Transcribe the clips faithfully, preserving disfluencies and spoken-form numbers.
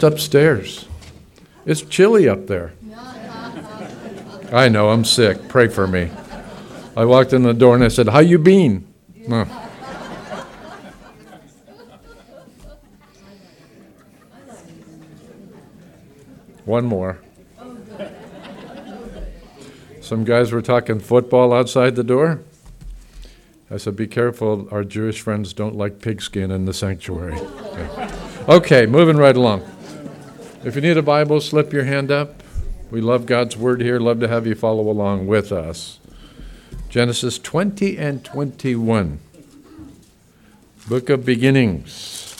upstairs. It's chilly up there. I know, I'm sick. Pray for me. I walked in the door and I said, "How you been?" No. One more. Some guys were talking football outside the door. I said, "Be careful, our Jewish friends don't like pigskin in the sanctuary." Okay. Okay, moving right along. If you need a Bible, slip your hand up. We love God's Word here. Love to have you follow along with us. Genesis twenty and twenty-one. Book of Beginnings.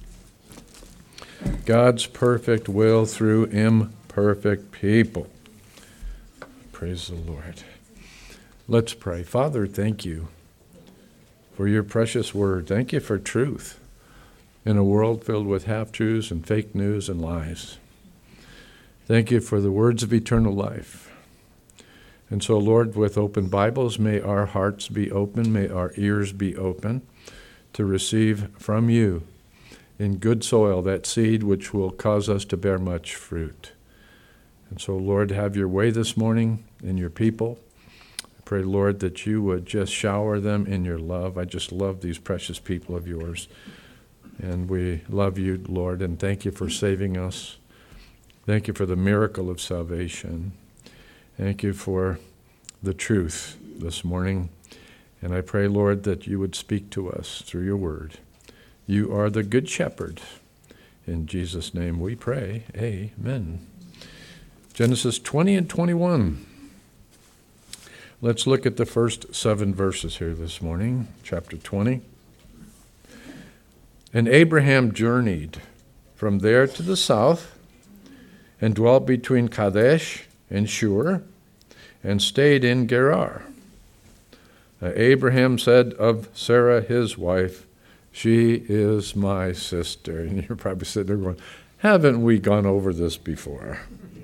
God's perfect will through imperfect people. Praise the Lord. Let's pray. Father, thank you for your precious word. Thank you for truth in a world filled with half-truths and fake news and lies. Thank you for the words of eternal life. And so, Lord, with open Bibles, may our hearts be open, may our ears be open to receive from you in good soil that seed which will cause us to bear much fruit. And so, Lord, have your way this morning in your people. I pray, Lord, that you would just shower them in your love. I just love these precious people of yours. And we love you, Lord, and thank you for saving us. Thank you for the miracle of salvation. Thank you for the truth this morning. And I pray, Lord, that you would speak to us through your word. You are the good shepherd. In Jesus' name we pray. Amen. Genesis twenty and twenty-one. Let's look at the first seven verses here this morning, chapter twenty. And Abraham journeyed from there to the south and dwelt between Kadesh and Shur and stayed in Gerar. Uh, Abraham said of Sarah, his wife, "She is my sister." And you're probably sitting there going, haven't we gone over this before?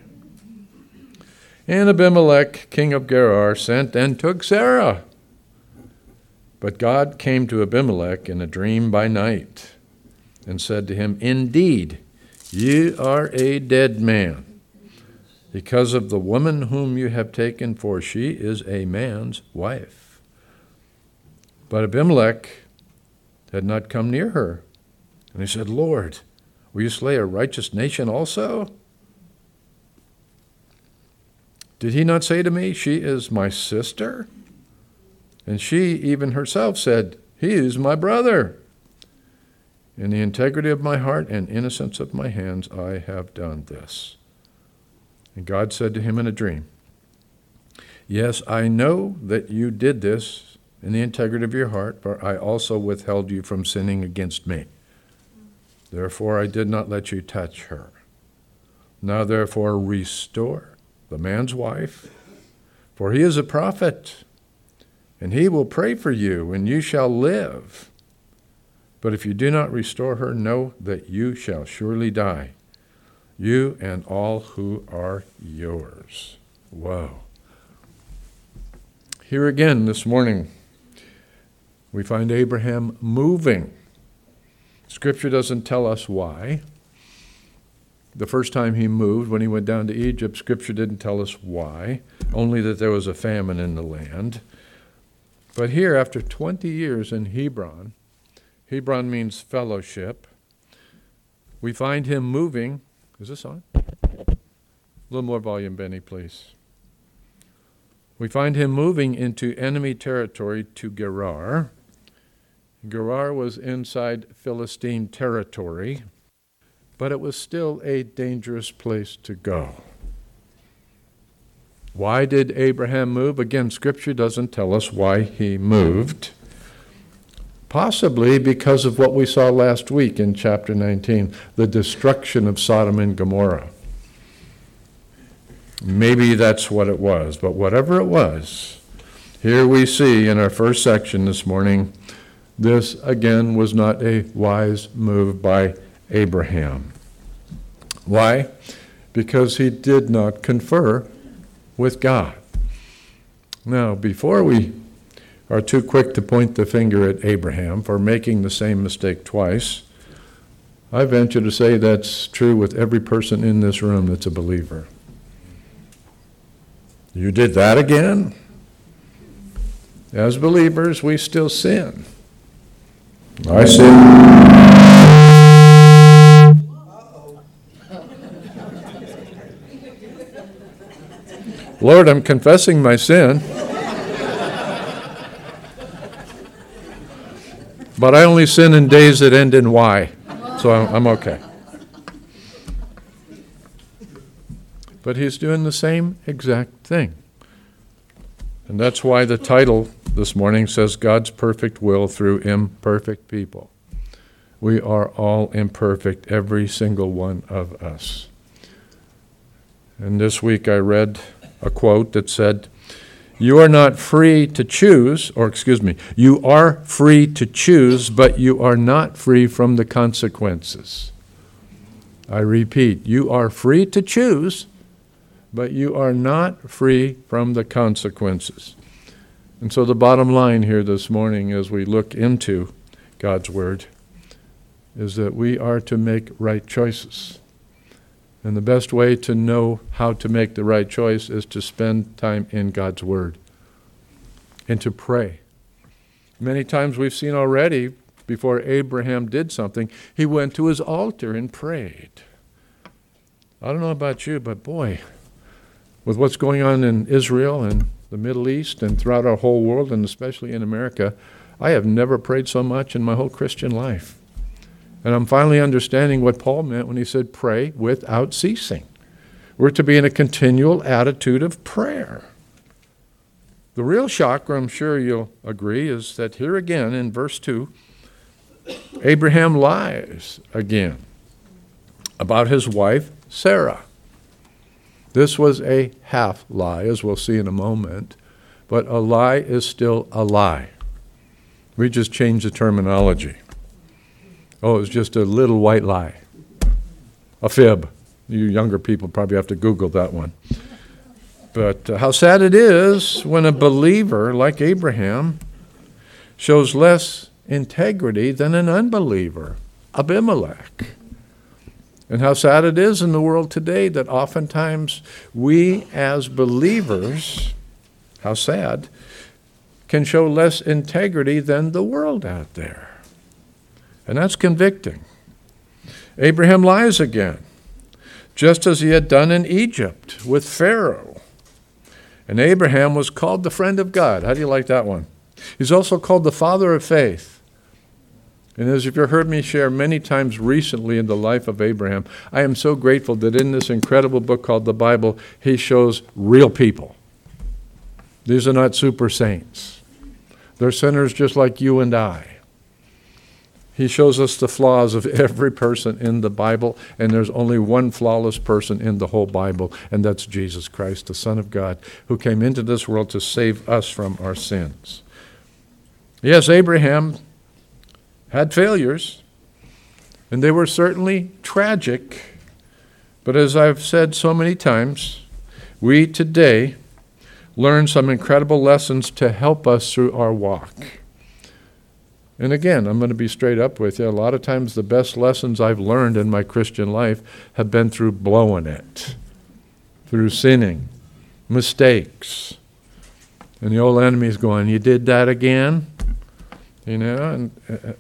And Abimelech, king of Gerar, sent and took Sarah. But God came to Abimelech in a dream by night and said to him, "Indeed, you are a dead man, because of the woman whom you have taken, for she is a man's wife." But Abimelech had not come near her. And he said, "Lord, will you slay a righteous nation also? Did he not say to me, 'She is my sister'?" And she even herself said, "He is my brother. In the integrity of my heart and innocence of my hands, I have done this." And God said to him in a dream, "Yes, I know that you did this in the integrity of your heart, for I also withheld you from sinning against me. Therefore I did not let you touch her. Now therefore restore the man's wife, for he is a prophet, and he will pray for you, and you shall live. But if you do not restore her, know that you shall surely die, you and all who are yours." Whoa. Here again this morning, we find Abraham moving. Scripture doesn't tell us why. The first time he moved, when he went down to Egypt, Scripture didn't tell us why, only that there was a famine in the land. But here, after twenty years in Hebron, Hebron means fellowship, we find him moving. Is this on? A little more volume, Benny, please. We find him moving into enemy territory to Gerar. Gerar was inside Philistine territory, but it was still a dangerous place to go. Why did Abraham move? Again, Scripture doesn't tell us why he moved. Possibly because of what we saw last week in chapter nineteen, the destruction of Sodom and Gomorrah. Maybe that's what it was, but whatever it was, here we see in our first section this morning, this again was not a wise move by Abraham. Why? Because he did not confer with God. Now, before we are too quick to point the finger at Abraham for making the same mistake twice, I venture to say that's true with every person in this room that's a believer. You did that again? As believers, we still sin. I sin. Lord, I'm confessing my sin. But I only sin in days that end in Y, so I'm, I'm okay. But he's doing the same exact thing. And that's why the title this morning says God's perfect will through imperfect people. We are all imperfect, every single one of us. And this week I read a quote that said, "You are not free to choose," or excuse me, "you are free to choose, but you are not free from the consequences." I repeat, you are free to choose, but you are not free from the consequences. And so the bottom line here this morning as we look into God's Word is that we are to make right choices. And the best way to know how to make the right choice is to spend time in God's Word and to pray. Many times we've seen already, before Abraham did something, he went to his altar and prayed. I don't know about you, but boy, with what's going on in Israel and the Middle East and throughout our whole world, and especially in America, I have never prayed so much in my whole Christian life. And I'm finally understanding what Paul meant when he said pray without ceasing. We're to be in a continual attitude of prayer. The real shocker, I'm sure you'll agree, is that here again in verse two, Abraham lies again about his wife, Sarah. This was a half lie, as we'll see in a moment, but a lie is still a lie. We just changed the terminology. Oh, it was just a little white lie, a fib. You younger people probably have to Google that one. But uh, how sad it is when a believer like Abraham shows less integrity than an unbeliever, Abimelech. And how sad it is in the world today that oftentimes we as believers, how sad, can show less integrity than the world out there. And that's convicting. Abraham lies again, just as he had done in Egypt with Pharaoh. And Abraham was called the friend of God. How do you like that one? He's also called the father of faith. And as you've heard me share many times recently in the life of Abraham, I am so grateful that in this incredible book called the Bible, he shows real people. These are not super saints. They're sinners just like you and I. He shows us the flaws of every person in the Bible, and there's only one flawless person in the whole Bible, and that's Jesus Christ, the Son of God, who came into this world to save us from our sins. Yes, Abraham had failures, and they were certainly tragic, but as I've said so many times, we today learn some incredible lessons to help us through our walk. And again, I'm going to be straight up with you. A lot of times the best lessons I've learned in my Christian life have been through blowing it, through sinning, mistakes. And the old enemy's going, you did that again? You know, and uh,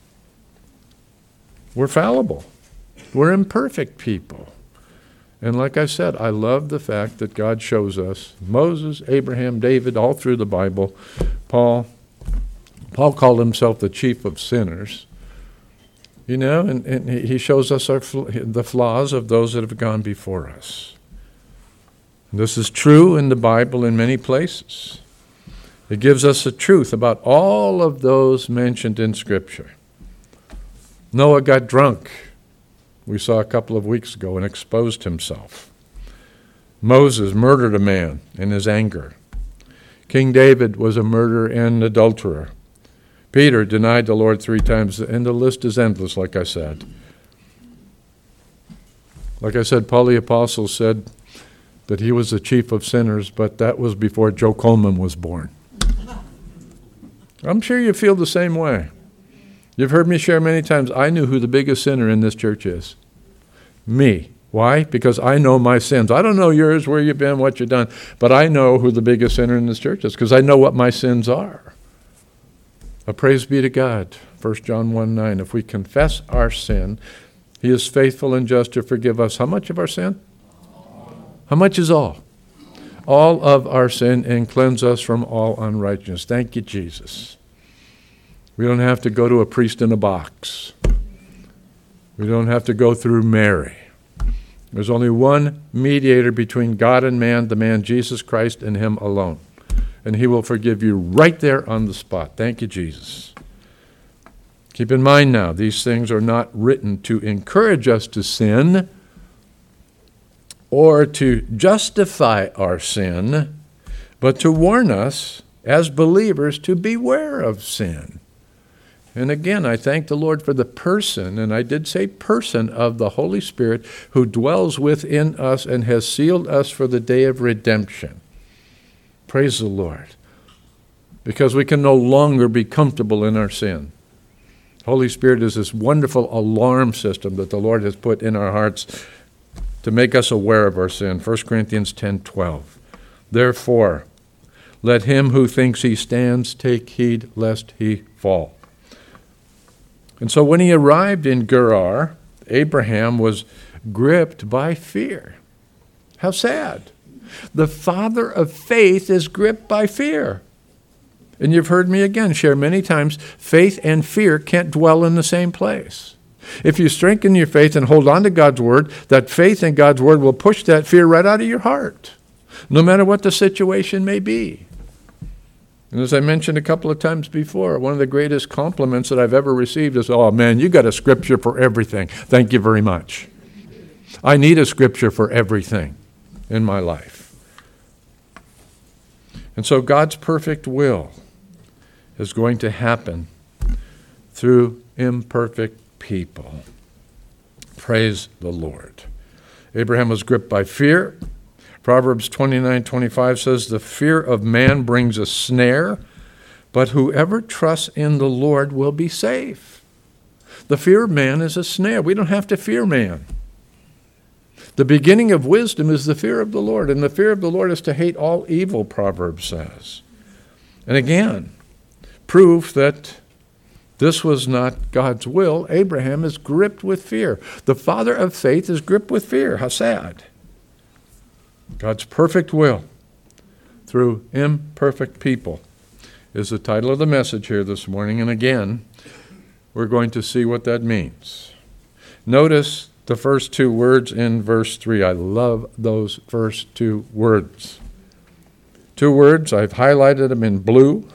we're fallible. We're imperfect people. And like I said, I love the fact that God shows us, Moses, Abraham, David, all through the Bible, Paul, Paul called himself the chief of sinners, you know, and, and he shows us our, the flaws of those that have gone before us. This is true in the Bible in many places. It gives us the truth about all of those mentioned in Scripture. Noah got drunk, we saw a couple of weeks ago, and exposed himself. Moses murdered a man in his anger. King David was a murderer and adulterer. Peter denied the Lord three times, and the list is endless, like I said. Like I said, Paul the Apostle said that he was the chief of sinners, but that was before Joe Coleman was born. I'm sure you feel the same way. You've heard me share many times, I knew who the biggest sinner in this church is. Me. Why? Because I know my sins. I don't know yours, where you've been, what you've done, but I know who the biggest sinner in this church is because I know what my sins are. But praise be to God. First John one nine, if we confess our sin, he is faithful and just to forgive us. How much of our sin? How much is all? All of our sin, and cleanse us from all unrighteousness. Thank you, Jesus. We don't have to go to a priest in a box. We don't have to go through Mary. There's only one mediator between God and man, the man Jesus Christ, and him alone. And he will forgive you right there on the spot. Thank you, Jesus. Keep in mind now, these things are not written to encourage us to sin or to justify our sin, but to warn us as believers to beware of sin. And again, I thank the Lord for the person, and I did say person, of the Holy Spirit who dwells within us and has sealed us for the day of redemption. Praise the Lord. Because we can no longer be comfortable in our sin. Holy Spirit is this wonderful alarm system that the Lord has put in our hearts to make us aware of our sin. First Corinthians ten twelve. Therefore, let him who thinks he stands take heed lest he fall. And so when he arrived in Gerar, Abraham was gripped by fear. How sad. The father of faith is gripped by fear. And you've heard me again share many times, faith and fear can't dwell in the same place. If you strengthen your faith and hold on to God's word, that faith in God's word will push that fear right out of your heart, no matter what the situation may be. And as I mentioned a couple of times before, one of the greatest compliments that I've ever received is, oh man, you got a scripture for everything. Thank you very much. I need a scripture for everything in my life. And so God's perfect will is going to happen through imperfect people. Praise the Lord. Abraham was gripped by fear. Proverbs twenty-nine twenty-five says, the fear of man brings a snare, but whoever trusts in the Lord will be safe. The fear of man is a snare. We don't have to fear man. The beginning of wisdom is the fear of the Lord, and the fear of the Lord is to hate all evil, Proverbs says. And again, proof that this was not God's will. Abraham is gripped with fear. The father of faith is gripped with fear. How sad. God's perfect will through imperfect people is the title of the message here this morning. And again, we're going to see what that means. Notice the first two words in verse three. I love those first two words. Two words, I've highlighted them in blue,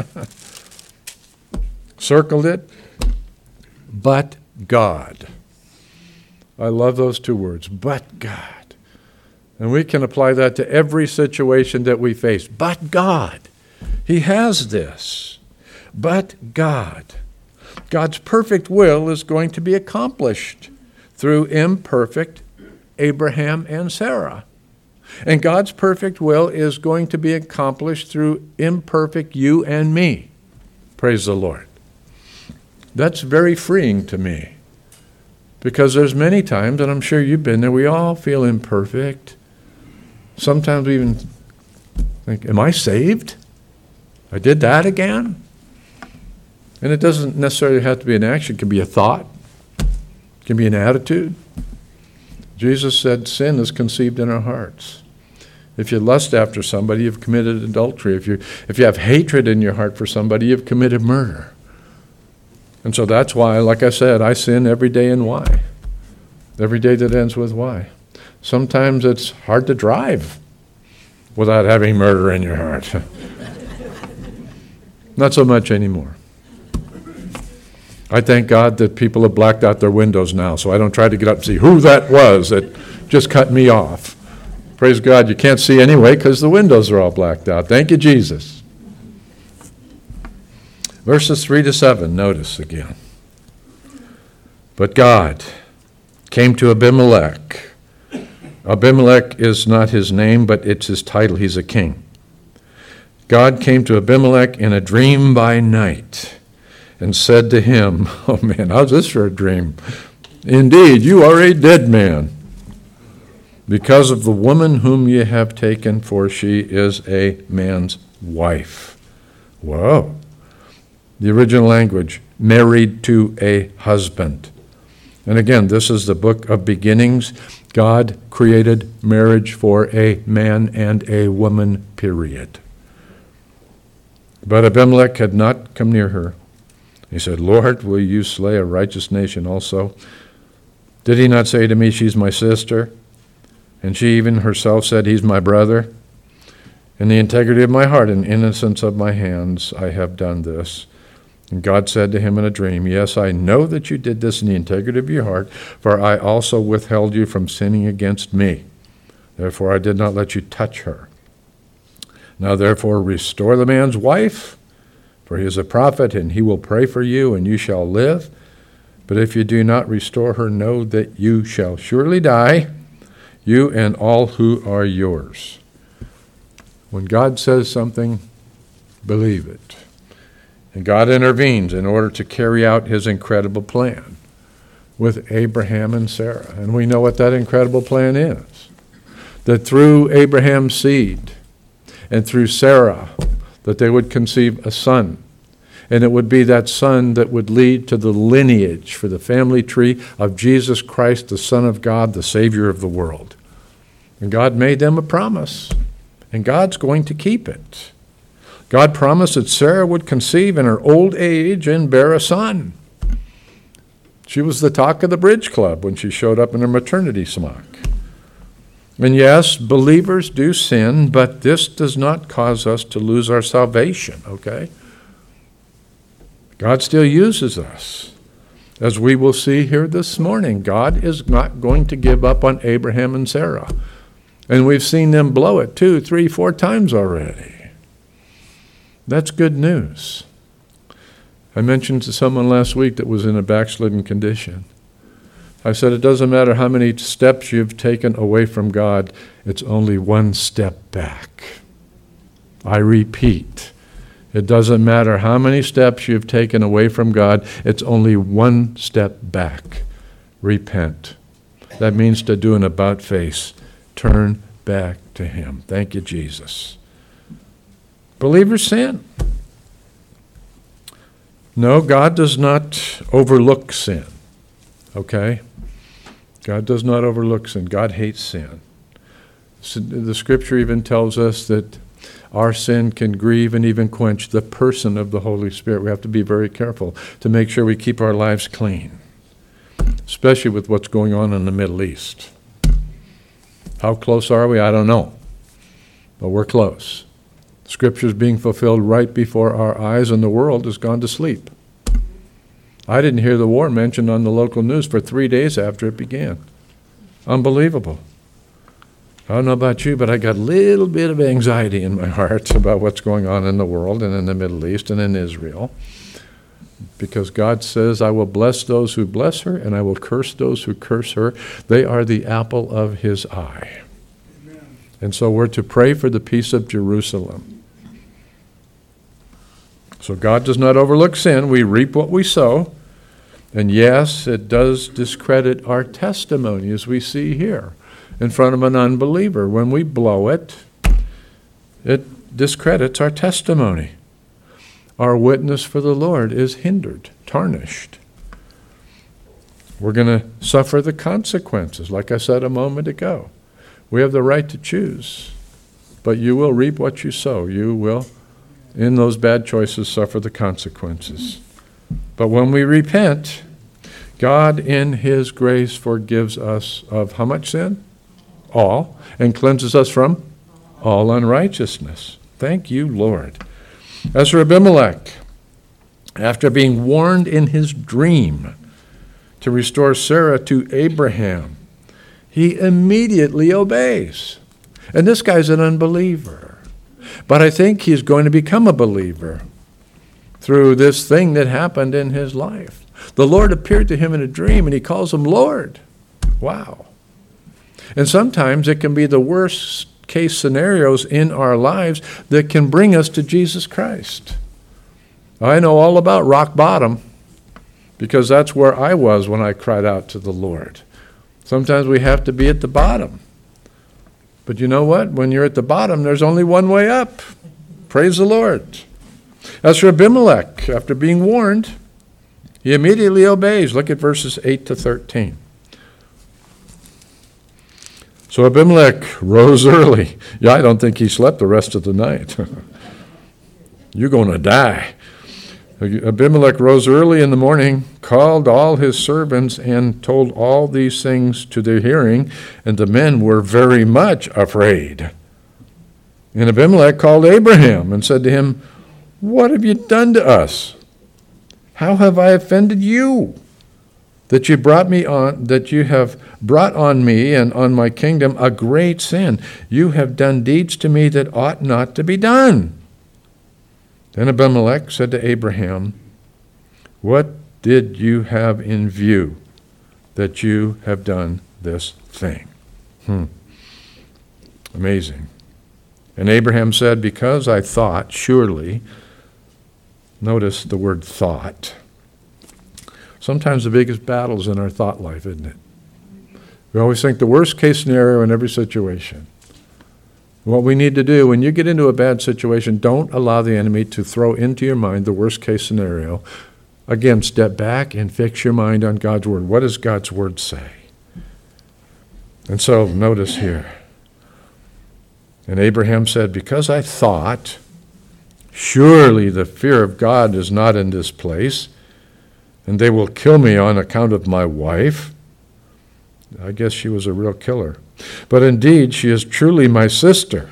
circled it, but God. I love those two words, but God. And we can apply that to every situation that we face. But God. He has this. But God. God's perfect will is going to be accomplished through imperfect Abraham and Sarah. And God's perfect will is going to be accomplished through imperfect you and me. Praise the Lord. That's very freeing to me. Because there's many times, and I'm sure you've been there, we all feel imperfect. Sometimes we even think, am I saved? I did that again? And it doesn't necessarily have to be an action. It can be a thought. It can be an attitude. Jesus said sin is conceived in our hearts. If you lust after somebody, you've committed adultery. If you, if you have hatred in your heart for somebody, you've committed murder. And so that's why, like I said, I sin every day in why. Every day that ends with why. Sometimes it's hard to drive without having murder in your heart. Not so much anymore. I thank God that people have blacked out their windows now, so I don't try to get up and see who that was that just cut me off. Praise God, you can't see anyway because the windows are all blacked out. Thank you, Jesus. Verses three to seven, notice again. But God came to Abimelech. Abimelech is not his name, but it's his title. He's a king. God came to Abimelech in a dream by night and said to him, oh man, how's this for a dream? Indeed, you are a dead man, because of the woman whom ye have taken, for she is a man's wife. Whoa. The original language, married to a husband. And again, this is the book of beginnings. God created marriage for a man and a woman, period. But Abimelech had not come near her. He said, Lord, will you slay a righteous nation also? Did he not say to me, she's my sister? And she even herself said, he's my brother. In the integrity of my heart and innocence of my hands, I have done this. And God said to him in a dream, yes, I know that you did this in the integrity of your heart, for I also withheld you from sinning against me. Therefore I did not let you touch her. Now therefore restore the man's wife, for he is a prophet, and he will pray for you, and you shall live. But if you do not restore her, know that you shall surely die, you and all who are yours. When God says something, believe it. And God intervenes in order to carry out his incredible plan with Abraham and Sarah. And we know what that incredible plan is. That through Abraham's seed and through Sarah, that they would conceive a son. And it would be that son that would lead to the lineage for the family tree of Jesus Christ, the Son of God, the Savior of the world. And God made them a promise. And God's going to keep it. God promised that Sarah would conceive in her old age and bear a son. She was the talk of the bridge club when she showed up in her maternity smock. And yes, believers do sin, but this does not cause us to lose our salvation, okay? God still uses us. As we will see here this morning, God is not going to give up on Abraham and Sarah. And we've seen them blow it two, three, four times already. That's good news. I mentioned to someone last week that was in a backslidden condition. I said, it doesn't matter how many steps you've taken away from God, it's only one step back. I repeat, it doesn't matter how many steps you've taken away from God, it's only one step back. Repent. That means to do an about face. Turn back to him. Thank you, Jesus. Believers sin. No, God does not overlook sin. Okay? God does not overlook sin. God hates sin. So the scripture even tells us that our sin can grieve and even quench the person of the Holy Spirit. We have to be very careful to make sure we keep our lives clean, especially with what's going on in the Middle East. How close are we? I don't know. But we're close. Scripture is being fulfilled right before our eyes, and the world has gone to sleep. I didn't hear the war mentioned on the local news for three days after it began. Unbelievable. I don't know about you, but I got a little bit of anxiety in my heart about what's going on in the world and in the Middle East and in Israel. Because God says, I will bless those who bless her, and I will curse those who curse her. They are the apple of his eye. Amen. And so we're to pray for the peace of Jerusalem. So God does not overlook sin. We reap what we sow. And yes, it does discredit our testimony, as we see here, in front of an unbeliever. When we blow it, it discredits our testimony. Our witness for the Lord is hindered, tarnished. We're going to suffer the consequences, like I said a moment ago. We have the right to choose, but you will reap what you sow. You will, in those bad choices, suffer the consequences. But when we repent, God in his grace forgives us of how much sin? All, and cleanses us from all unrighteousness. Thank you, Lord. As for Abimelech, after being warned in his dream to restore Sarah to Abraham, he immediately obeys. And this guy's an unbeliever. But I think he's going to become a believer through this thing that happened in his life. The Lord appeared to him in a dream, and he calls him Lord. Wow. And sometimes it can be the worst case scenarios in our lives that can bring us to Jesus Christ. I know all about rock bottom because that's where I was when I cried out to the Lord. Sometimes we have to be at the bottom. But you know what? When you're at the bottom, there's only one way up. Praise the Lord. As for Abimelech, after being warned, he immediately obeys. Look at verses eight to thirteen. So Abimelech rose early. Yeah, I don't think he slept the rest of the night. You're going to die. Abimelech rose early in the morning, called all his servants, and told all these things to their hearing, and the men were very much afraid. And Abimelech called Abraham and said to him, "What have you done to us? How have I offended you, that you brought me on, that you have brought on me and on my kingdom a great sin? You have done deeds to me that ought not to be done." Then Abimelech said to Abraham, "What did you have in view that you have done this thing?" Hmm. Amazing. And Abraham said, "Because I thought, surely," notice the word thought. Sometimes the biggest battle is in our thought life, isn't it? We always think the worst case scenario in every situation. What we need to do, when you get into a bad situation, don't allow the enemy to throw into your mind the worst case scenario. Again, step back and fix your mind on God's word. What does God's word say? And so, notice here. And Abraham said, "Because I thought, surely the fear of God is not in this place, and they will kill me on account of my wife." I guess she was a real killer. "But indeed, she is truly my sister.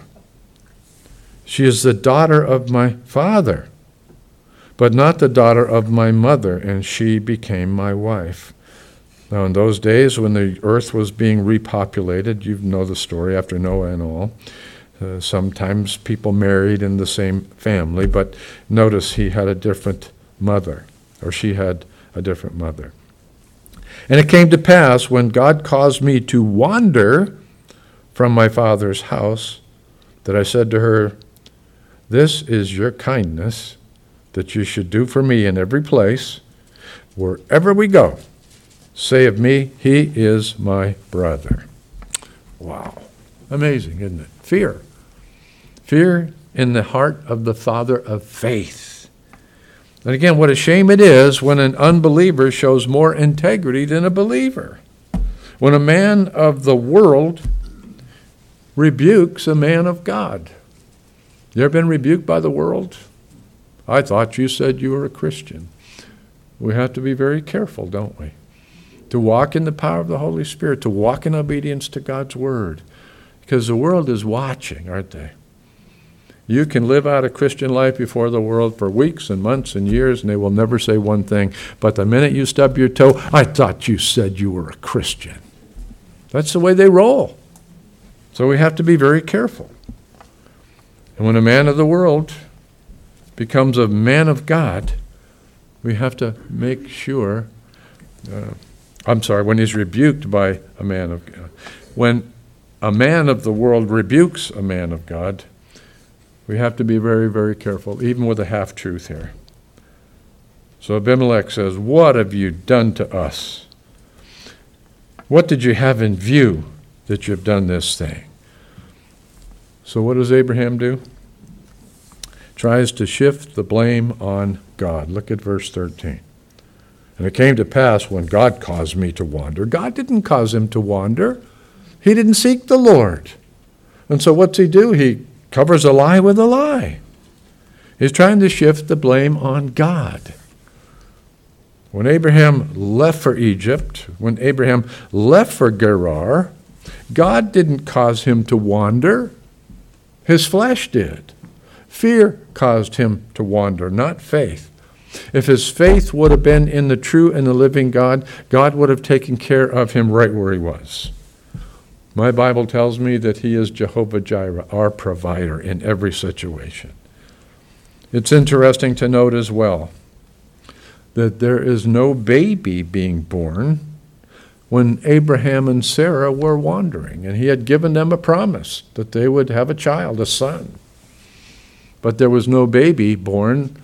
She is the daughter of my father, but not the daughter of my mother, and she became my wife." Now, in those days when the earth was being repopulated, you know the story after Noah and all, uh, sometimes people married in the same family, but notice he had a different mother, or she had a different mother. "And it came to pass, when God caused me to wander from my father's house, that I said to her, 'This is your kindness, that you should do for me in every place, wherever we go. Say of me, he is my brother.'" Wow. Amazing, isn't it? Fear. Fear in the heart of the father of faith. And again, what a shame it is when an unbeliever shows more integrity than a believer. When a man of the world rebukes a man of God. You ever been rebuked by the world? "I thought you said you were a Christian." We have to be very careful, don't we? To walk in the power of the Holy Spirit, to walk in obedience to God's word. Because the world is watching, aren't they? You can live out a Christian life before the world for weeks and months and years, and they will never say one thing. But the minute you stub your toe, "I thought you said you were a Christian." That's the way they roll. So we have to be very careful. And when a man of the world becomes a man of God, we have to make sure, uh, I'm sorry, when he's rebuked by a man of God. When a man of the world rebukes a man of God, we have to be very, very careful, even with a half-truth here. So Abimelech says, "What have you done to us? What did you have in view that you've done this thing?" So what does Abraham do? Tries to shift the blame on God. Look at verse thirteen. "And it came to pass when God caused me to wander." God didn't cause him to wander. He didn't seek the Lord. And so what's he do? He covers a lie with a lie. He's trying to shift the blame on God. When Abraham left for Egypt, when Abraham left for Gerar, God didn't cause him to wander. His flesh did. Fear caused him to wander, not faith. If his faith would have been in the true and the living God, God would have taken care of him right where he was. My Bible tells me that he is Jehovah Jireh, our provider in every situation. It's interesting to note as well that there is no baby being born when Abraham and Sarah were wandering, and he had given them a promise that they would have a child, a son. But there was no baby born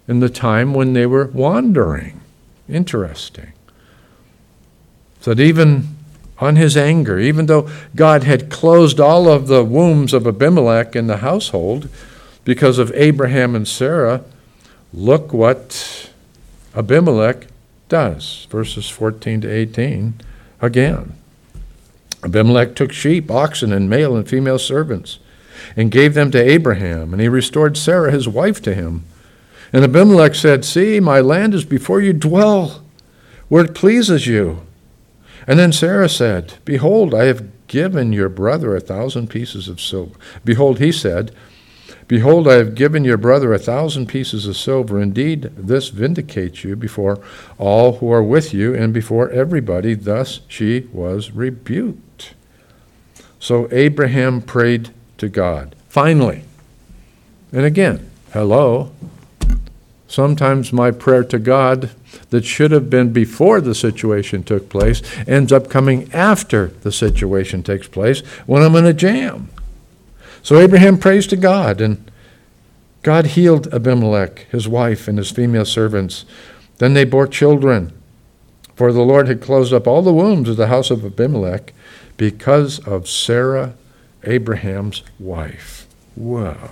in the time when they were wandering. Interesting. So that even on his anger, even though God had closed all of the wombs of Abimelech in the household because of Abraham and Sarah, look what Abimelech does. Verses fourteen to eighteen again. Abimelech took sheep, oxen, and male and female servants, and gave them to Abraham, and he restored Sarah his wife to him. And Abimelech said, "See, my land is before you, dwell where it pleases you." And then Sarah said, "Behold, I have given your brother a thousand pieces of silver." Behold, he said, "Behold, I have given your brother a thousand pieces of silver. Indeed, this vindicates you before all who are with you and before everybody." Thus she was rebuked. So Abraham prayed to God. Finally. And again, hello. Sometimes my prayer to God that should have been before the situation took place ends up coming after the situation takes place when I'm in a jam. So Abraham prays to God, and God healed Abimelech, his wife, and his female servants. Then they bore children, for the Lord had closed up all the wombs of the house of Abimelech because of Sarah, Abraham's wife. Wow.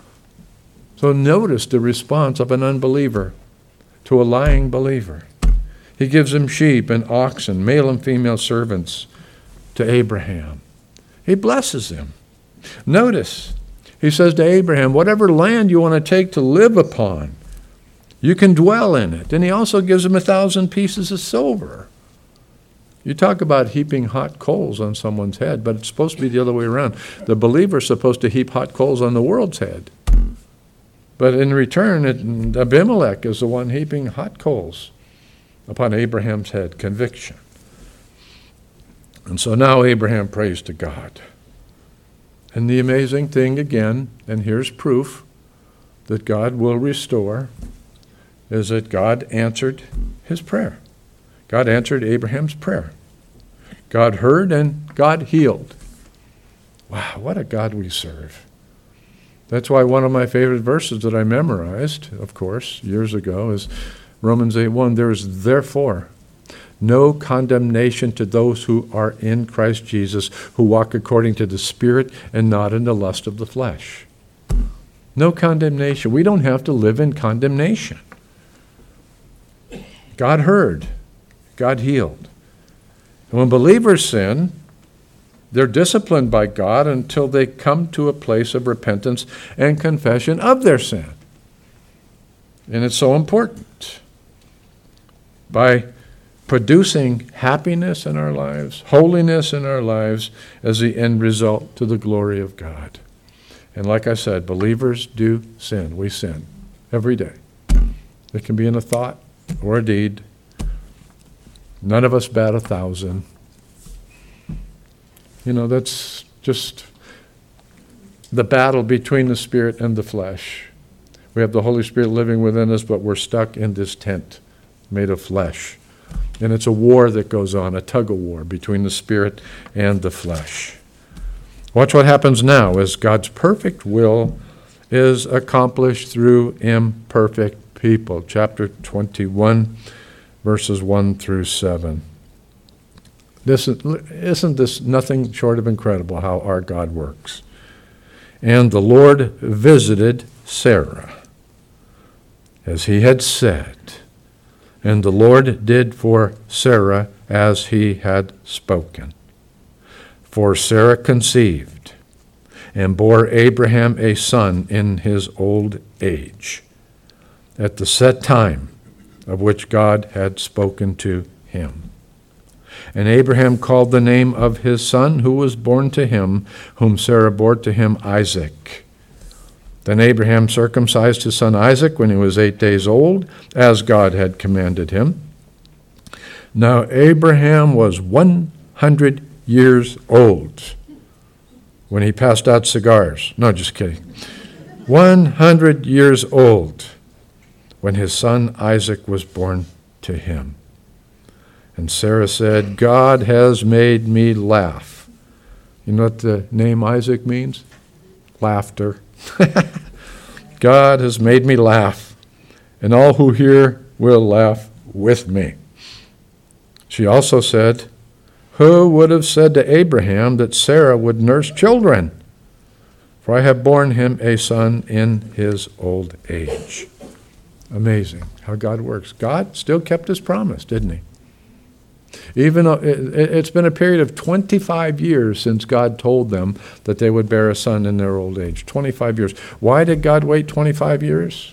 So notice the response of an unbeliever to a lying believer. He gives him sheep and oxen, male and female servants, to Abraham. He blesses him. Notice, he says to Abraham, whatever land you want to take to live upon, you can dwell in it. And he also gives him a thousand pieces of silver. You talk about heaping hot coals on someone's head, but it's supposed to be the other way around. The believer is supposed to heap hot coals on the world's head. But in return, it, Abimelech is the one heaping hot coals upon Abraham's head, conviction. And so now Abraham prays to God. And the amazing thing again, and here's proof that God will restore, is that God answered his prayer. God answered Abraham's prayer. God heard and God healed. Wow, what a God we serve. That's why one of my favorite verses that I memorized, of course, years ago, is Romans eight one. There is therefore no condemnation to those who are in Christ Jesus, who walk according to the Spirit and not in the lust of the flesh. No condemnation. We don't have to live in condemnation. God heard. God healed. And when believers sin, they're disciplined by God until they come to a place of repentance and confession of their sin. And it's so important. By producing happiness in our lives, holiness in our lives as the end result to the glory of God. And like I said, believers do sin. We sin every day. It can be in a thought or a deed. None of us bat a thousand. You know, that's just the battle between the Spirit and the flesh. We have the Holy Spirit living within us, but we're stuck in this tent made of flesh. And it's a war that goes on, a tug-of-war between the Spirit and the flesh. Watch what happens now as God's perfect will is accomplished through imperfect people. Chapter twenty-one, verses one through seven. This is, isn't this nothing short of incredible how our God works? And the Lord visited Sarah, as he had said. And the Lord did for Sarah as he had spoken. For Sarah conceived and bore Abraham a son in his old age, at the set time of which God had spoken to him. And Abraham called the name of his son who was born to him, whom Sarah bore to him, Isaac. Then Abraham circumcised his son Isaac when he was eight days old, as God had commanded him. Now Abraham was one hundred years old when he passed out cigars. No, just kidding. one hundred years old when his son Isaac was born to him. And Sarah said, God has made me laugh. You know what the name Isaac means? Laughter. God has made me laugh, and all who hear will laugh with me. She also said, who would have said to Abraham that Sarah would nurse children? For I have borne him a son in his old age. Amazing how God works. God still kept his promise, didn't he? Even though it, it's been a period of twenty-five years since God told them that they would bear a son in their old age. twenty-five years. Why did God wait twenty-five years?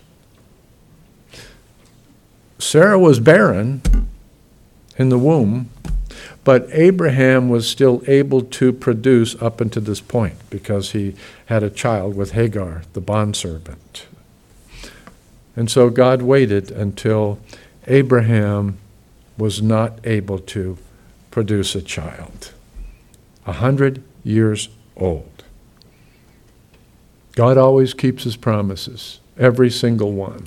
Sarah was barren in the womb, but Abraham was still able to produce up until this point because he had a child with Hagar, the bondservant. And so God waited until Abraham was not able to produce a child. A hundred years old. God always keeps his promises, every single one.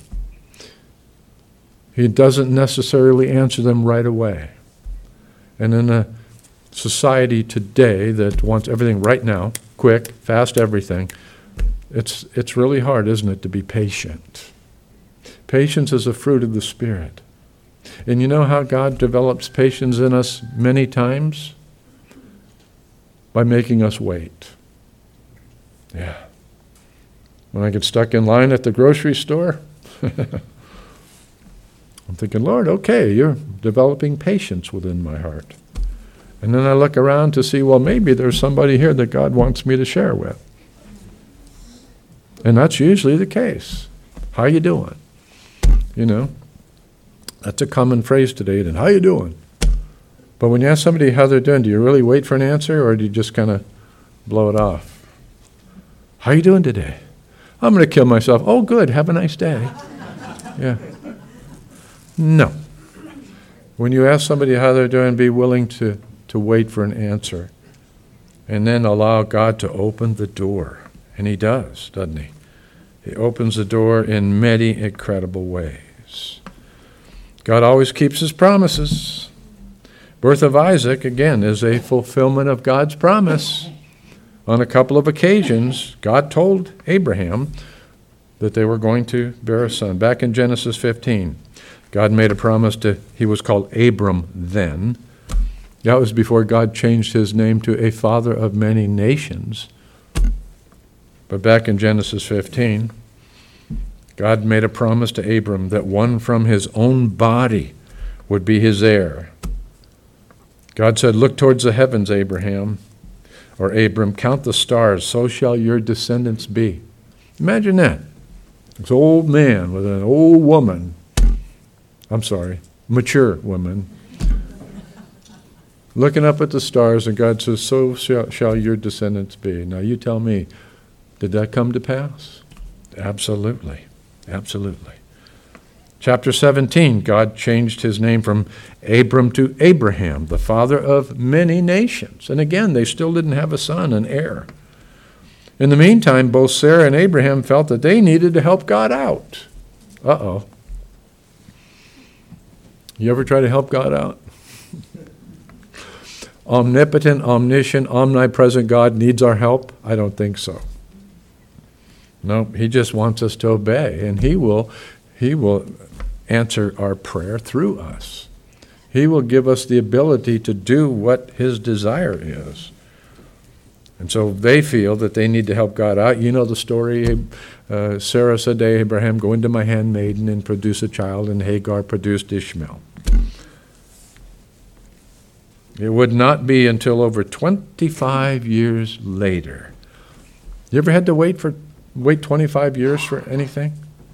He doesn't necessarily answer them right away. And in a society today that wants everything right now, quick, fast everything, it's it's really hard, isn't it, to be patient. Patience is a fruit of the Spirit. And you know how God develops patience in us many times? By making us wait. Yeah. When I get stuck in line at the grocery store, I'm thinking, Lord, okay, you're developing patience within my heart. And then I look around to see, well, maybe there's somebody here that God wants me to share with. And that's usually the case. How you doing? You know, that's a common phrase today. And how you doing? But when you ask somebody how they're doing, do you really wait for an answer, or do you just kind of blow it off? How you doing today? I'm going to kill myself. Oh, good. Have a nice day. Yeah. No. When you ask somebody how they're doing, be willing to, to wait for an answer. And then allow God to open the door. And he does, doesn't he? He opens the door in many incredible ways. God always keeps his promises. Birth of Isaac, again, is a fulfillment of God's promise. On a couple of occasions, God told Abraham that they were going to bear a son. Back in Genesis fifteen, God made a promise to, he was called Abram then. That was before God changed his name to a father of many nations. But back in Genesis fifteen, God made a promise to Abram that one from his own body would be his heir. God said, look towards the heavens, Abraham, or Abram, count the stars, so shall your descendants be. Imagine that. This old man with an old woman, I'm sorry, mature woman, looking up at the stars, and God says, so shall, shall your descendants be. Now you tell me, did that come to pass? Absolutely. Absolutely. Chapter seventeen, God changed his name from Abram to Abraham, the father of many nations. And again, they still didn't have a son, an heir. In the meantime, both Sarah and Abraham felt that they needed to help God out. Uh-oh. You ever try to help God out? Omnipotent, omniscient, omnipresent God needs our help? I don't think so. No, he just wants us to obey, and he will, he will answer our prayer through us. He will give us the ability to do what his desire is. And so they feel that they need to help God out. You know the story. Uh, Sarah said to Abraham, go into my handmaiden and produce a child, and Hagar produced Ishmael. It would not be until over twenty-five years later. You ever had to wait for wait twenty-five years for anything?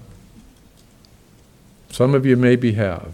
Some of you maybe have.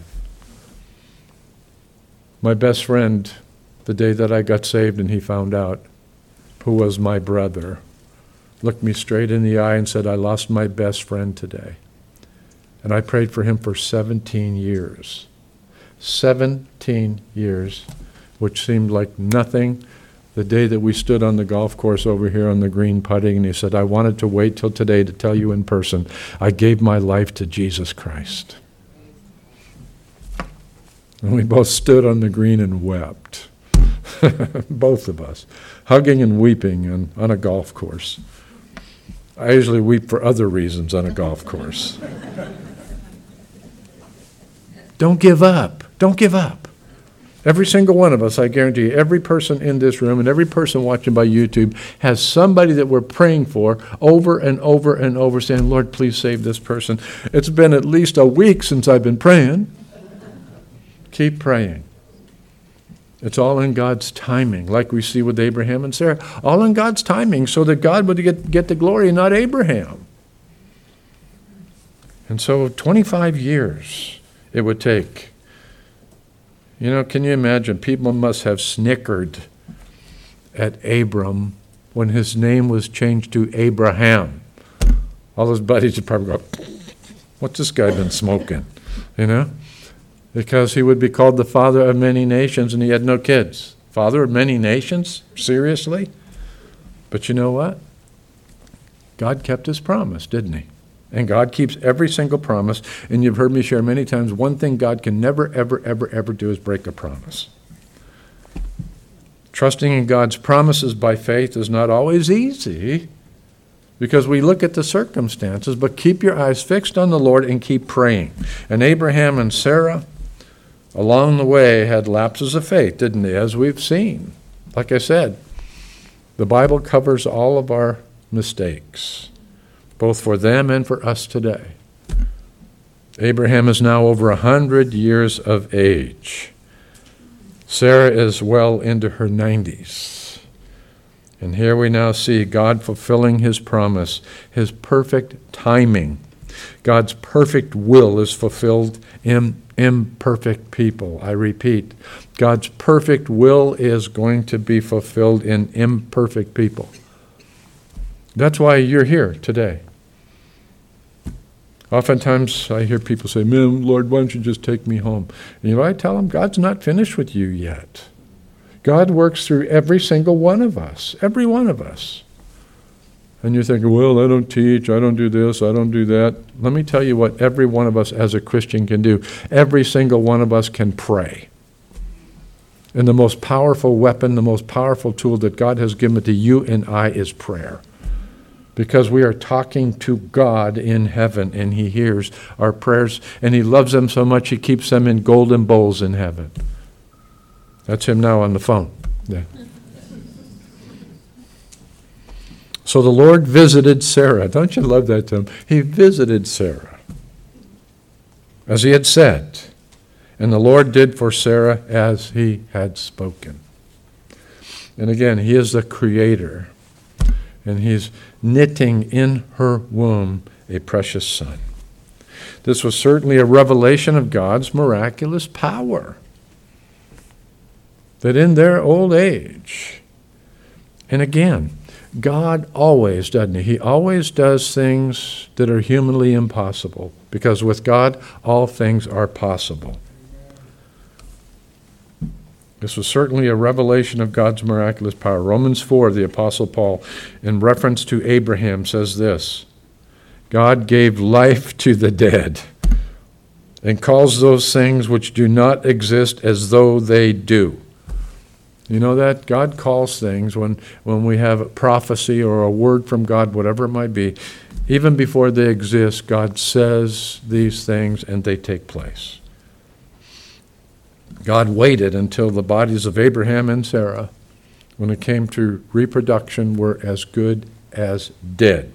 My best friend, the day that I got saved and he found out, who was my brother, looked me straight in the eye and said, I lost my best friend today. And I prayed for him for seventeen years. seventeen years, which seemed like nothing. The day that we stood on the golf course over here on the green putting, and he said, I wanted to wait till today to tell you in person, I gave my life to Jesus Christ. And we both stood on the green and wept. Both of us, hugging and weeping on, on a golf course. I usually weep for other reasons on a golf course. Don't give up. Don't give up. Every single one of us, I guarantee you, every person in this room and every person watching by YouTube has somebody that we're praying for over and over and over, saying, Lord, please save this person. It's been at least a week since I've been praying. Keep praying. It's all in God's timing, like we see with Abraham and Sarah. All in God's timing, so that God would get, get the glory, not Abraham. And so twenty-five years it would take. You know, can you imagine? People must have snickered at Abram when his name was changed to Abraham. All his buddies would probably go, what's this guy been smoking? You know? Because he would be called the father of many nations, and he had no kids. Father of many nations? Seriously? But you know what? God kept his promise, didn't he? And God keeps every single promise. And you've heard me share many times, one thing God can never, ever, ever, ever do is break a promise. Trusting in God's promises by faith is not always easy, because we look at the circumstances, but keep your eyes fixed on the Lord and keep praying. And Abraham and Sarah, along the way, had lapses of faith, didn't they? As we've seen. Like I said, the Bible covers all of our mistakes, both for them and for us today. Abraham is now over a hundred years of age. Sarah is well into her nineties. And here we now see God fulfilling his promise, his perfect timing. God's perfect will is fulfilled in imperfect people. I repeat, God's perfect will is going to be fulfilled in imperfect people. That's why you're here today. Oftentimes I hear people say, man, Lord, why don't you just take me home? And you know, I tell them, God's not finished with you yet. God works through every single one of us, every one of us. And you're thinking, well, I don't teach, I don't do this, I don't do that. Let me tell you what every one of us as a Christian can do. Every single one of us can pray. And the most powerful weapon, the most powerful tool that God has given to you and I is prayer. Because we are talking to God in heaven, and he hears our prayers, and he loves them so much he keeps them in golden bowls in heaven. That's him now on the phone. Yeah. So the Lord visited Sarah. Don't you love that, Tim? He visited Sarah, as he had said. And the Lord did for Sarah as he had spoken. And again, he is the creator. And he's knitting in her womb a precious son. This was certainly a revelation of God's miraculous power. That in their old age, and again, God always, doesn't he? He always does things that are humanly impossible, because with God, all things are possible. This was certainly a revelation of God's miraculous power. Romans four, the Apostle Paul, in reference to Abraham, says this: God gave life to the dead and calls those things which do not exist as though they do. You know that? God calls things, when, when we have a prophecy or a word from God, whatever it might be, even before they exist, God says these things and they take place. God waited until the bodies of Abraham and Sarah, when it came to reproduction, were as good as dead,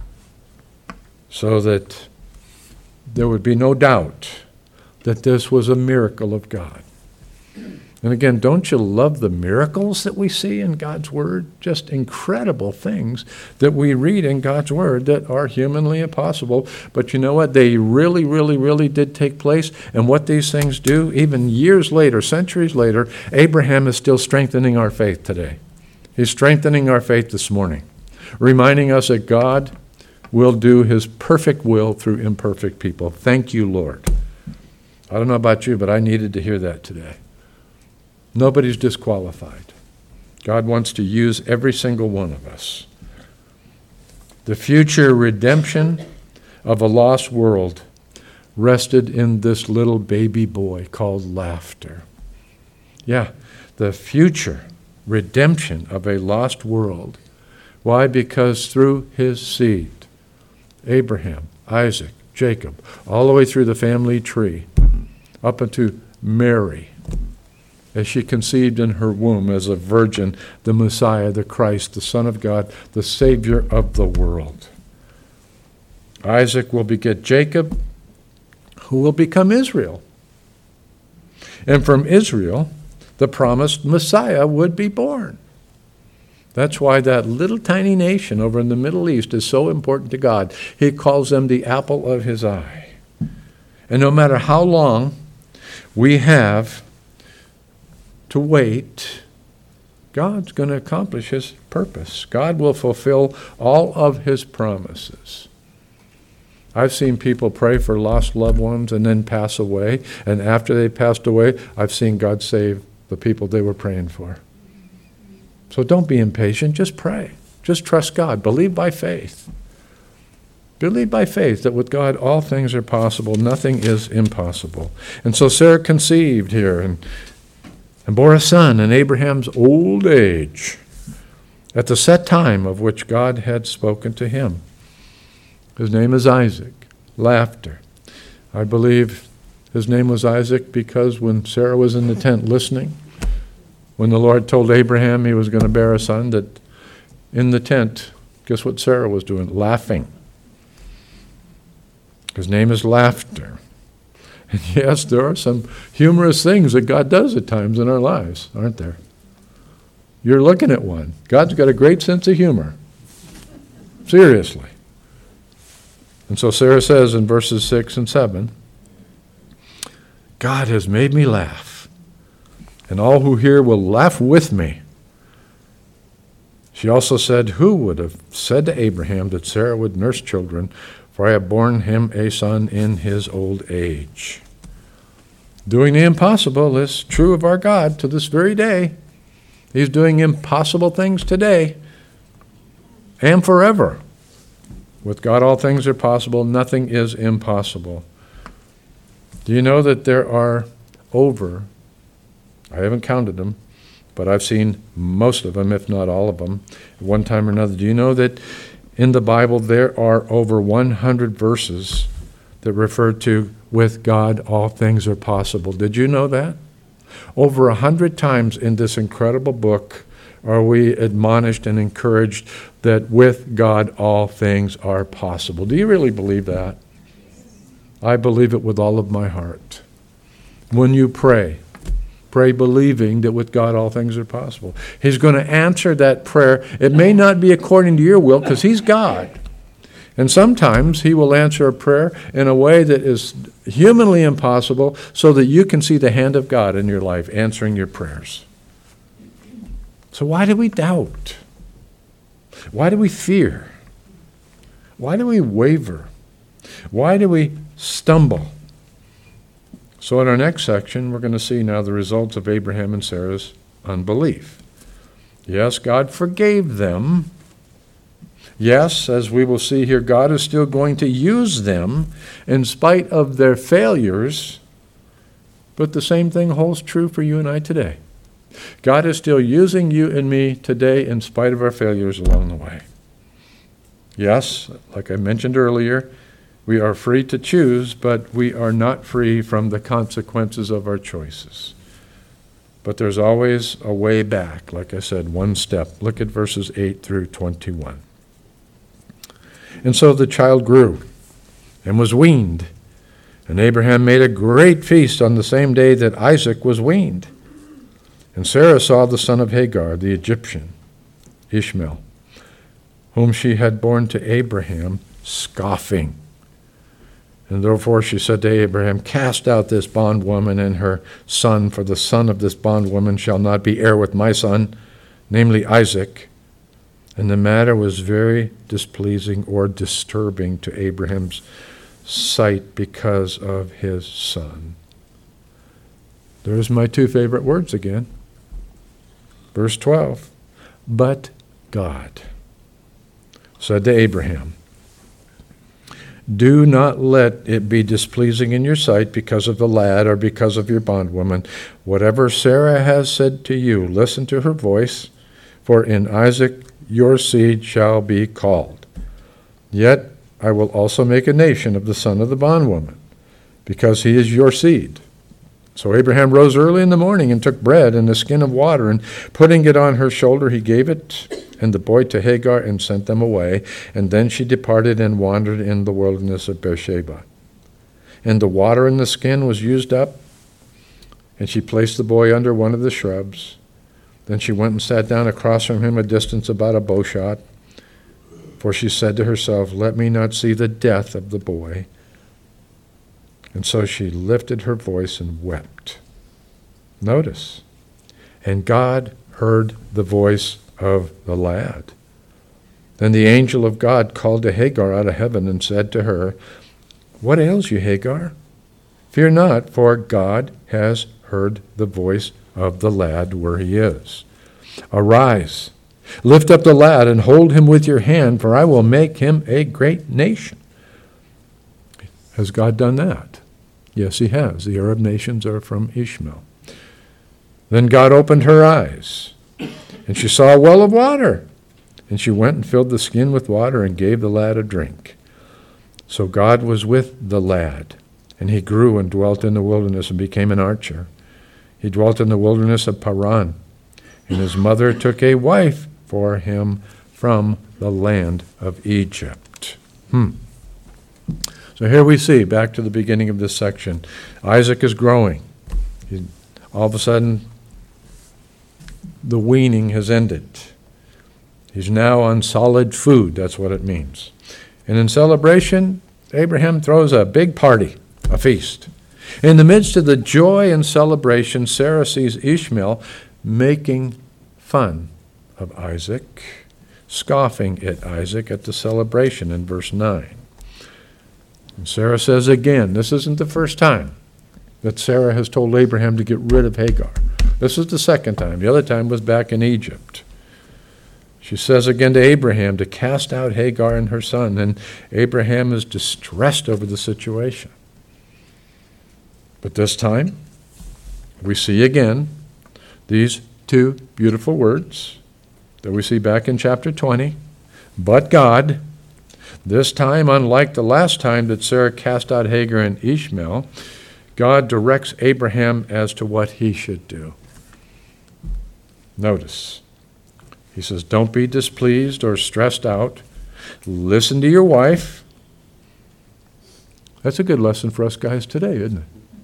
so that there would be no doubt that this was a miracle of God. And again, don't you love the miracles that we see in God's Word? Just incredible things that we read in God's Word that are humanly impossible. But you know what? They really, really, really did take place. And what these things do, even years later, centuries later, Abraham is still strengthening our faith today. He's strengthening our faith this morning, reminding us that God will do his perfect will through imperfect people. Thank you, Lord. I don't know about you, but I needed to hear that today. Nobody's disqualified. God wants to use every single one of us. The future redemption of a lost world rested in this little baby boy called Laughter. Yeah, the future redemption of a lost world. Why? Because through his seed, Abraham, Isaac, Jacob, all the way through the family tree, up unto Mary, as she conceived in her womb as a virgin, the Messiah, the Christ, the Son of God, the Savior of the world. Isaac will beget Jacob, who will become Israel. And from Israel, the promised Messiah would be born. That's why that little tiny nation over in the Middle East is so important to God. He calls them the apple of his eye. And no matter how long we have to wait, God's going to accomplish his purpose. God will fulfill all of his promises. I've seen people pray for lost loved ones and then pass away. And after they passed away, I've seen God save the people they were praying for. So don't be impatient. Just pray. Just trust God. Believe by faith. Believe by faith that with God all things are possible. Nothing is impossible. And so Sarah conceived here and, and bore a son in Abraham's old age at the set time of which God had spoken to him. His name is Isaac. Laughter. I believe his name was Isaac because when Sarah was in the tent listening, when the Lord told Abraham he was going to bear a son, that in the tent, guess what Sarah was doing? Laughing. His name is Laughter. And yes, there are some humorous things that God does at times in our lives, aren't there? You're looking at one. God's got a great sense of humor. Seriously. And so Sarah says in verses six and seven, God has made me laugh, and all who hear will laugh with me. She also said, who would have said to Abraham that Sarah would nurse children, for I have borne him a son in his old age. Doing the impossible is true of our God to this very day. He's doing impossible things today and forever. With God, all things are possible. Nothing is impossible. Do you know that there are over, I haven't counted them, but I've seen most of them, if not all of them, at one time or another. Do you know that in the Bible there are over one hundred verses that refer to, with God, all things are possible? Did you know that? Over a hundred times in this incredible book are we admonished and encouraged that with God all things are possible. Do you really believe that? I believe it with all of my heart. When you pray, pray believing that with God all things are possible. He's going to answer that prayer. It may not be according to your will because he's God. And sometimes he will answer a prayer in a way that is humanly impossible so that you can see the hand of God in your life answering your prayers. So why do we doubt? Why do we fear? Why do we waver? Why do we stumble? So in our next section, we're going to see now the results of Abraham and Sarah's unbelief. Yes, God forgave them. Yes, as we will see here, God is still going to use them in spite of their failures. But the same thing holds true for you and I today. God is still using you and me today in spite of our failures along the way. Yes, like I mentioned earlier, we are free to choose, but we are not free from the consequences of our choices. But there's always a way back, like I said, one step. Look at verses eight through twenty-one. And so the child grew and was weaned, and Abraham made a great feast on the same day that Isaac was weaned. And Sarah saw the son of Hagar, the Egyptian, Ishmael, whom she had borne to Abraham, scoffing. And therefore she said to Abraham, cast out this bondwoman and her son, for the son of this bondwoman shall not be heir with my son, namely Isaac. And the matter was very displeasing or disturbing to Abraham's sight because of his son. There's my two favorite words again. Verse twelve, but God said to Abraham, do not let it be displeasing in your sight because of the lad or because of your bondwoman. Whatever Sarah has said to you, listen to her voice, for in Isaac your seed shall be called. Yet I will also make a nation of the son of the bondwoman, because he is your seed. So Abraham rose early in the morning and took bread and a skin of water, and putting it on her shoulder, he gave it and the boy to Hagar and sent them away. And then she departed and wandered in the wilderness of Beersheba. And the water in the skin was used up, and she placed the boy under one of the shrubs. Then she went and sat down across from him, a distance about a bow shot. For she said to herself, let me not see the death of the boy. And so she lifted her voice and wept. Notice, and God heard the voice of the lad. Then the angel of God called to Hagar out of heaven and said to her, what ails you, Hagar? Fear not, for God has heard the voice of the lad where he is. Arise, lift up the lad and hold him with your hand, for I will make him a great nation. Has God done that? Yes, he has. The Arab nations are from Ishmael. Then God opened her eyes, and she saw a well of water. And she went and filled the skin with water and gave the lad a drink. So God was with the lad, and he grew and dwelt in the wilderness and became an archer. He dwelt in the wilderness of Paran, and his mother took a wife for him from the land of Egypt. Hmm. So here we see, back to the beginning of this section, Isaac is growing. He, all of a sudden, the weaning has ended. He's now on solid food, that's what it means. And in celebration, Abraham throws a big party, a feast. In the midst of the joy and celebration, Sarah sees Ishmael making fun of Isaac, scoffing at Isaac at the celebration in verse nine. And Sarah says again, this isn't the first time that Sarah has told Abraham to get rid of Hagar. This is the second time. The other time was back in Egypt. She says again to Abraham to cast out Hagar and her son, and Abraham is distressed over the situation. But this time, we see again these two beautiful words that we see back in chapter twenty. But God, this time, unlike the last time that Sarah cast out Hagar and Ishmael, God directs Abraham as to what he should do. Notice, he says, don't be displeased or stressed out. Listen to your wife. That's a good lesson for us guys today, isn't it?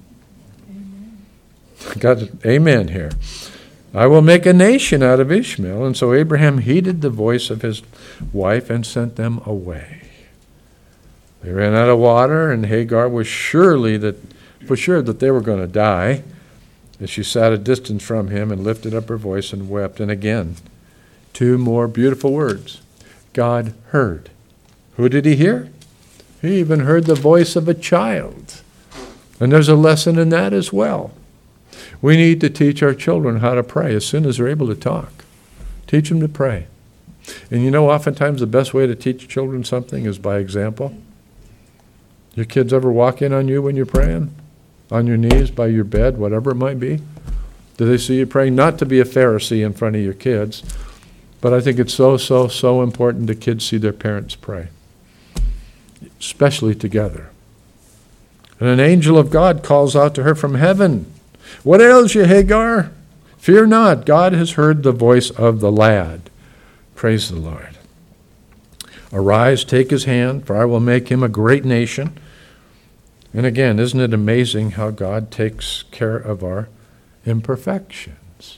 Amen. Got an amen here. I will make a nation out of Ishmael. And so Abraham heeded the voice of his wife and sent them away. They ran out of water, and Hagar was surely that, for sure that they were going to die, as she sat a distance from him and lifted up her voice and wept. And again, two more beautiful words. God heard. Who did he hear? He even heard the voice of a child. And there's a lesson in that as well. We need to teach our children how to pray as soon as they're able to talk. Teach them to pray. And you know, oftentimes the best way to teach children something is by example. Your kids ever walk in on you when you're praying? On your knees, by your bed, whatever it might be? Do they see you praying? Not to be a Pharisee in front of your kids, but I think it's so, so, so important that kids see their parents pray, especially together. And an angel of God calls out to her from heaven, what ails you, Hagar? Fear not, God has heard the voice of the lad. Praise the Lord. Arise, take his hand, for I will make him a great nation. And again, isn't it amazing how God takes care of our imperfections?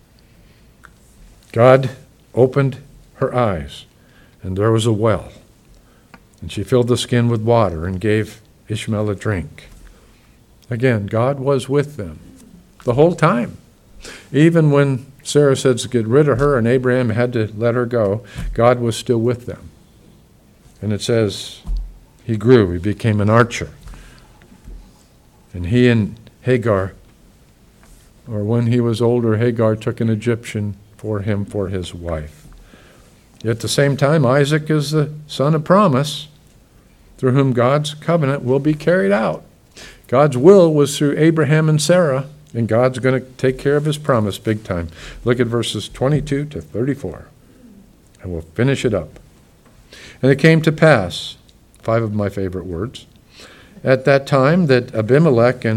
God opened her eyes, and there was a well. And she filled the skin with water and gave Ishmael a drink. Again, God was with them the whole time. Even when Sarah said to get rid of her and Abraham had to let her go, God was still with them. And it says he grew, he became an archer. And he and Hagar, or when he was older, Hagar took an Egyptian for him for his wife. Yet at the same time, Isaac is the son of promise, through whom God's covenant will be carried out. God's will was through Abraham and Sarah, and God's going to take care of his promise big time. Look at verses twenty-two to thirty-four, and we'll finish it up. And it came to pass, five of my favorite words, at that time that Abimelech and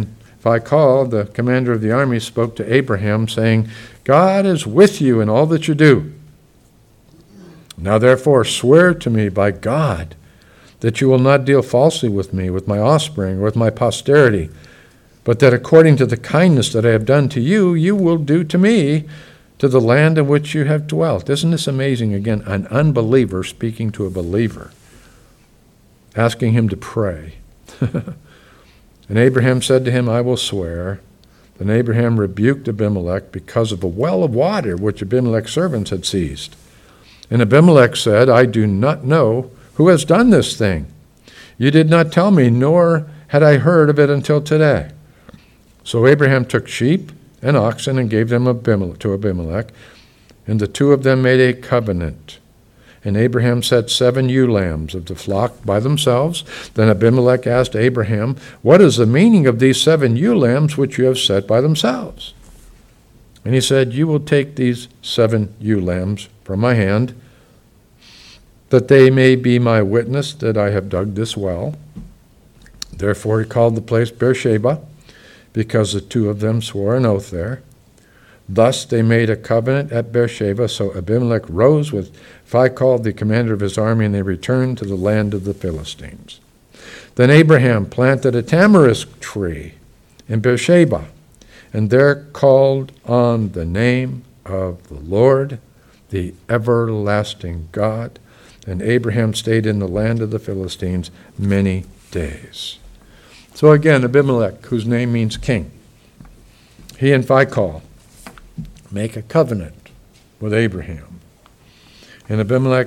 Phicol, the commander of the army, spoke to Abraham, saying, God is with you in all that you do. Now therefore swear to me by God that you will not deal falsely with me, with my offspring, or with my posterity, but that according to the kindness that I have done to you, you will do to me, to the land in which you have dwelt. Isn't this amazing? Again, an unbeliever speaking to a believer, asking him to pray. And Abraham said to him, I will swear. Then Abraham rebuked Abimelech because of the well of water which Abimelech's servants had seized. And Abimelech said, I do not know who has done this thing. You did not tell me, nor had I heard of it until today. So Abraham took sheep and oxen and gave them to Abimelech, and the two of them made a covenant. And Abraham set seven ewe lambs of the flock by themselves. Then Abimelech asked Abraham, what is the meaning of these seven ewe lambs which you have set by themselves? And he said, you will take these seven ewe lambs from my hand, that they may be my witness that I have dug this well. Therefore he called the place Beersheba, because the two of them swore an oath there. Thus they made a covenant at Beersheba. So Abimelech rose with Phicol, the commander of his army, and they returned to the land of the Philistines. Then Abraham planted a tamarisk tree in Beersheba, and there called on the name of the Lord, the everlasting God. And Abraham stayed in the land of the Philistines many days. So again, Abimelech, whose name means king, he and Phicol make a covenant with Abraham. And Abimelech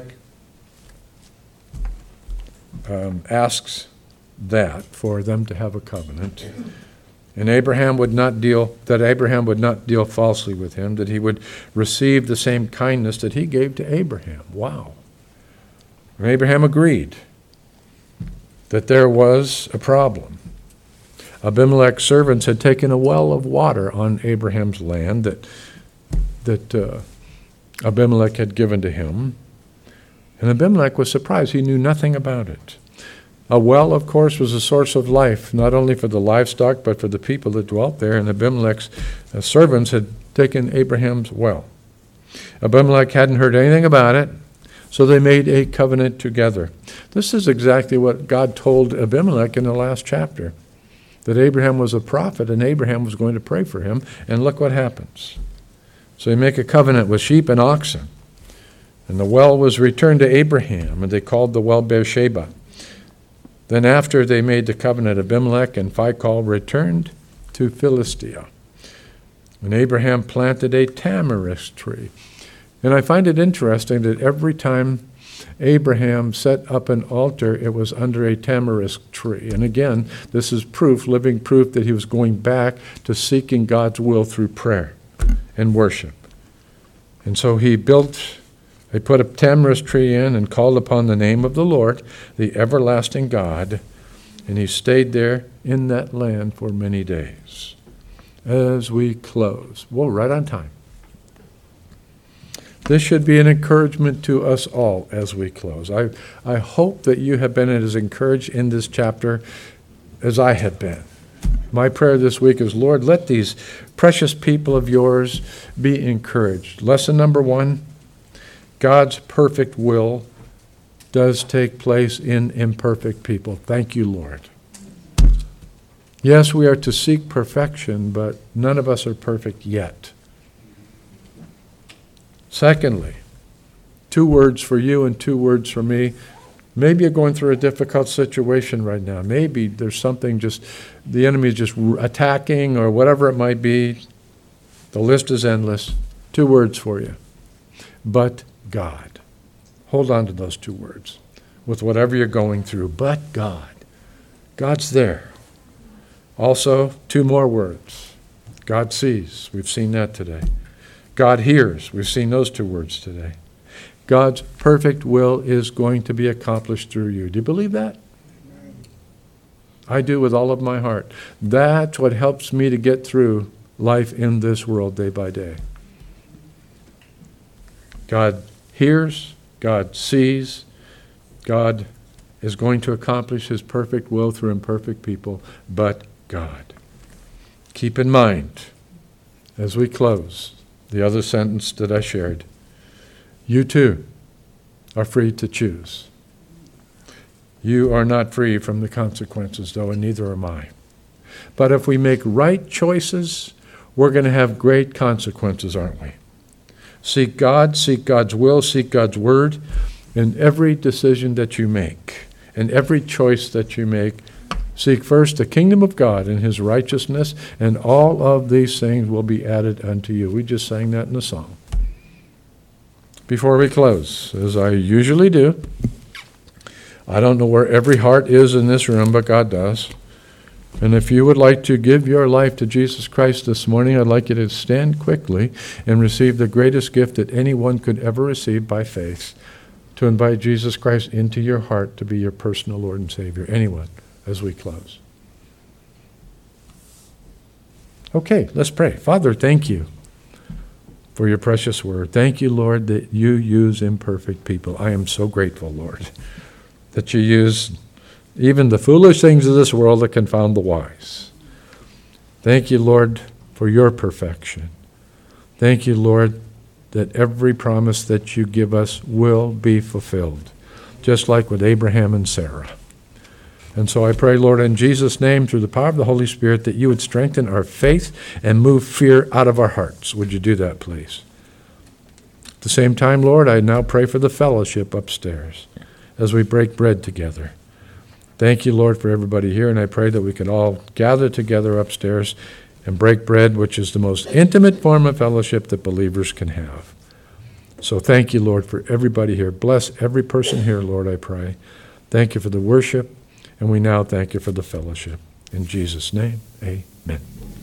um, asks that for them to have a covenant. And Abraham would not deal, that Abraham would not deal falsely with him, that he would receive the same kindness that he gave to Abraham. Wow. And Abraham agreed that there was a problem. Abimelech's servants had taken a well of water on Abraham's land that that uh, Abimelech had given to him. And Abimelech was surprised. He knew nothing about it. A well, of course, was a source of life, not only for the livestock, but for the people that dwelt there. And Abimelech's uh, servants had taken Abraham's well. Abimelech hadn't heard anything about it, so they made a covenant together. This is exactly what God told Abimelech in the last chapter, that Abraham was a prophet and Abraham was going to pray for him. And look what happens. So they make a covenant with sheep and oxen. And the well was returned to Abraham, and they called the well Beersheba. Then after they made the covenant, Abimelech and Phicol returned to Philistia. And Abraham planted a tamarisk tree. And I find it interesting that every time Abraham set up an altar, it was under a tamarisk tree. And again, this is proof, living proof, that he was going back to seeking God's will through prayer and worship. And so he built, they put a tamarisk tree in and called upon the name of the Lord, the everlasting God, and he stayed there in that land for many days. As we close, whoa, right on time. This should be an encouragement to us all as we close. I, I hope that you have been as encouraged in this chapter as I have been. My prayer this week is, Lord, let these precious people of yours be encouraged. Lesson number one, God's perfect will does take place in imperfect people. Thank you, Lord. Yes, we are to seek perfection, but none of us are perfect yet. Secondly, two words for you and two words for me. Maybe you're going through a difficult situation right now. Maybe there's something just, the enemy is just attacking or whatever it might be. The list is endless. Two words for you. But God. Hold on to those two words with whatever you're going through. But God. God's there. Also, two more words. God sees. We've seen that today. God hears. We've seen those two words today. God's perfect will is going to be accomplished through you. Do you believe that? I do with all of my heart. That's what helps me to get through life in this world day by day. God hears, God sees, God is going to accomplish his perfect will through imperfect people, but God. keep in mind, as we close, the other sentence that I shared. You too are free to choose. You are not free from the consequences, though, and neither am I. But if we make right choices, we're going to have great consequences, aren't we? Seek God, seek God's will, seek God's word in every decision that you make, in every choice that you make. Seek first the kingdom of God and his righteousness, and all of these things will be added unto you. We just sang that in the song. Before we close, as I usually do, I don't know where every heart is in this room, but God does. And if you would like to give your life to Jesus Christ this morning, I'd like you to stand quickly and receive the greatest gift that anyone could ever receive by faith, to invite Jesus Christ into your heart to be your personal Lord and Savior. Anyone, as we close. Okay, let's pray. Father, thank you for your precious word. Thank you, Lord, that you use imperfect people. I am so grateful, Lord, that you use even the foolish things of this world that confound the wise. Thank you, Lord, for your perfection. Thank you, Lord, that every promise that you give us will be fulfilled, just like with Abraham and Sarah. And so I pray, Lord, in Jesus' name, through the power of the Holy Spirit, that you would strengthen our faith and move fear out of our hearts. Would you do that, please? At the same time, Lord, I now pray for the fellowship upstairs as we break bread together. Thank you, Lord, for everybody here, and I pray that we can all gather together upstairs and break bread, which is the most intimate form of fellowship that believers can have. So thank you, Lord, for everybody here. Bless every person here, Lord, I pray. Thank you for the worship, and we now thank you for the fellowship. In Jesus' name, amen.